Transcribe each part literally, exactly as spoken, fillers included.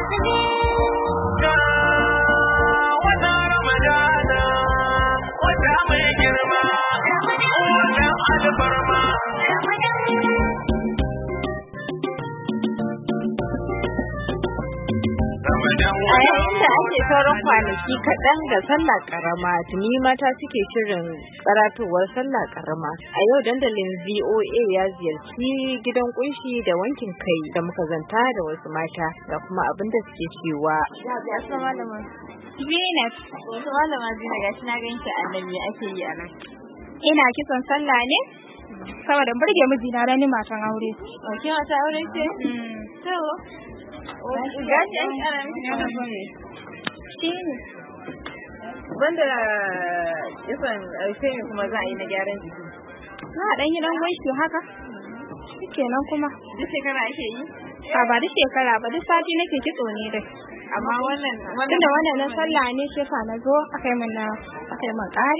sauran kwanaki kaɗan da sallah karama tuni mata suke shirin karatowar sallah karama. A yau dandalin V O A ya ziyarci gidan kunshi da wankin kai da muka zanta da wasu mata ga kuma abin da suke cewa. Zainab, wasu malama Zainab gashi na ganki annabi ake yi a nan. Ina kitson sallah ne? Saboda burge mijina da ni matan aure. Okay, mata aure ce? To. Gashi an kara miki na gome. Shi ne. Banda kitson sai ne kuma za a yi na gyaran jiki. Na dan yi dan gwanshi haka. Shikenan kuma. Duk shekara ake yi? A ba duk shekara ba duk sati nake kitso ne dai. Amma wannan tunda wannan na sallah ne shi yasa na zo akai min na akai min ƙari.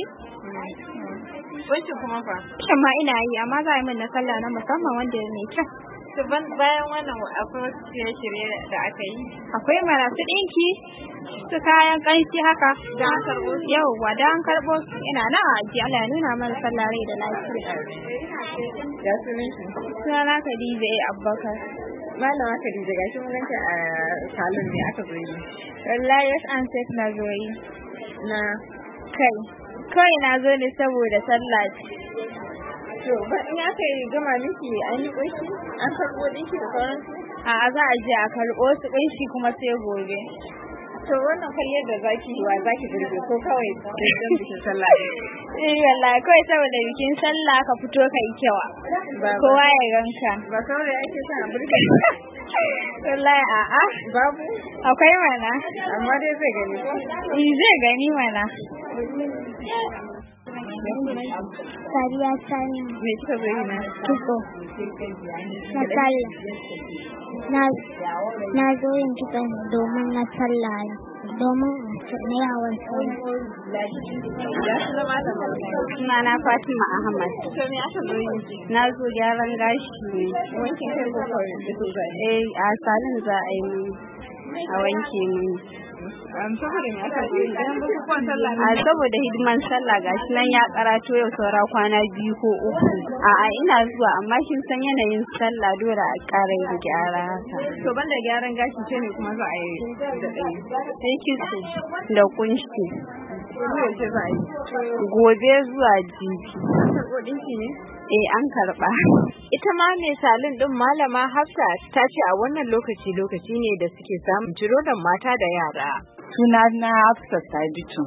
Wancan kuma fa? Shin ma ina yi amma za a yi min na sallah na musamman wanda ya mai kyau. To bayan wannan akwai wasu shirye-shirye da aka yi? Akwai marasu ɗinki su kayan ƙanshi haka. Da an karɓo su? Yauwa da an karɓo su ina nan a ajiye Allah ya nuna mana sallah rai da lafiya. Ya sunan shi? Sunana Khadija A. Abubakar. Malama Khadija gashi mun ganki a salon ne aka zo yi. Wallahi yes an set na zo yi. Na kai. Kai na zo ne saboda sallah. To ba in aka yi gama miki an yi ƙunshi an karɓo ɗinki da sauransu? A'a za a je a karɓo su ƙunshi kuma sai gobe. To wannan kwalliyar da zaki wa zaki burge ko kawai don bikin sallah? Eh wallahi kawai saboda bikin sallah ka fito ka yi kyawa. Kowa ya ganka. Ba kawai ake son a burge. Wallahi a'a. Babu? Akwai mana. Amma dai zai gani ko? Eh zai gani mana. Sariya Sani. Me kika zo yi na? Kitso. Na sallah. Na na zo yin kitson domin na sallah domin na yawon sallah. Ya suna malama. Suna na Fatima Ahmad. To me aka zo yi? Na zo gyaran gashi ne. Wankin kai ko kawai da su zai? Eh a salon za a yi a wanke mu. Am saboda me aka zo yi? Dan bukukuwan sallah ne. A saboda hidiman sallah gashi nan ya karato yau saura kwana biyu ko uku. A'a ina zuwa amma kin san yanayin sallah dole a ƙara yin gyara haka. To banda gyaran gashi ce ne kuma za a yi da ɗaya. Sai kitso da kunshi. Gobe ce za a yi. Gobe zuwa jibi. Karɓo ɗinki ne? Eh an karɓa. Ita ma mai salon ɗin malama Hafsa ta ce a wannan lokaci lokaci ne da suke samun ciro da mata da yara. Suna na Hafsa Saditu.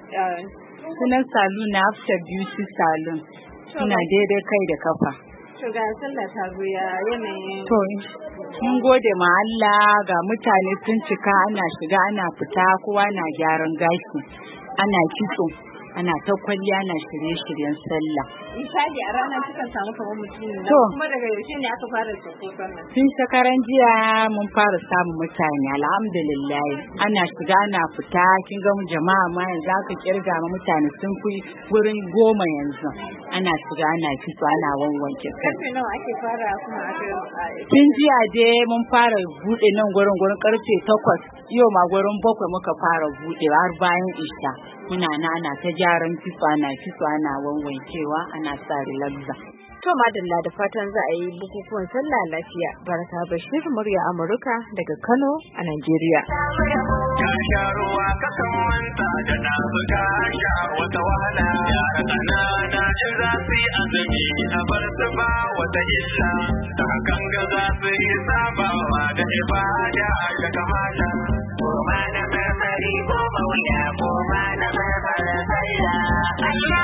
Sunan salon na Hafsa Beauty Salon. Suna daidai kai da kafa. To ga sallah ta zo ya yanayin. To mun gode ma Allah ga mutane sun cika ana shiga ana fita kowa na gyaran gashi. Ana kitso. Ana ta kwalliya ana shirye-shiryen sallah. Misali a ranar kukan samu kamar mutum ne. To kuma daga yaushe ne aka fara sako sallah? Tun shekaran jiya mun fara samun mutane alhamdulillah. Ana shiga ana fita kin ga jama'a ma yanzu aka kirga ma mutane sun fi gurin goma yanzu. Ana shiga ana fito ana wanwanke kai. Karfe nawa ake fara kuma aka Tun jiya dai mun fara bude nan gurin gurin karfe takwas. Yau ma gurin bakwai muka fara bude har bayan isha. Muna na ana ta gyaran kitso ana kitso ana wanwankewa ana sa relaxa. To madalla da fatan za a yi bukukuwan sallah lafiya. Baraka Bashir murya Amurka daga Kano a Najeriya. Ya sha ruwa kasan manta da na buga sha wata wahala. Yara ƙanana in za su yi azumi a bar su ba wata illa. Da hakan ga za su yi sabawa da ibada da kamala. Koma na marmari ko mauya koma na marmara sallah.